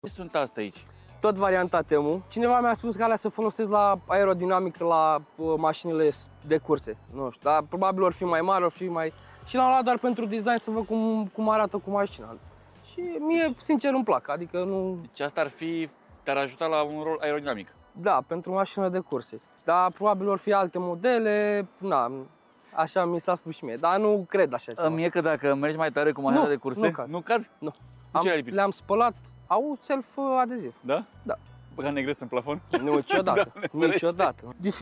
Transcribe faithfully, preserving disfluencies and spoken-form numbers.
Ce sunt astea aici? Tot varianta Temu. Cineva mi-a spus că alea să folosesc la aerodinamică la uh, mașinile de curse. Nu știu, dar probabil or fi mai mari, or fi mai... Și l-am luat doar pentru design să văd cum, cum arată cu mașina. Și mie, sincer, îmi plac, adică nu... Deci asta ar fi, te-ar ajuta la un rol aerodinamic. Da, pentru mașină de curse. Dar probabil or fi alte modele, na, așa mi s-a spus și mie, dar nu cred așa ceva. Îmi e că dacă mergi mai tare cu mașina Nu, de curse, nu cad. nu cad? Nu. Am, Le-am spălat, au self-adeziv. Da? Da. Băga negres în plafon? Nu, niciodată, niciodată.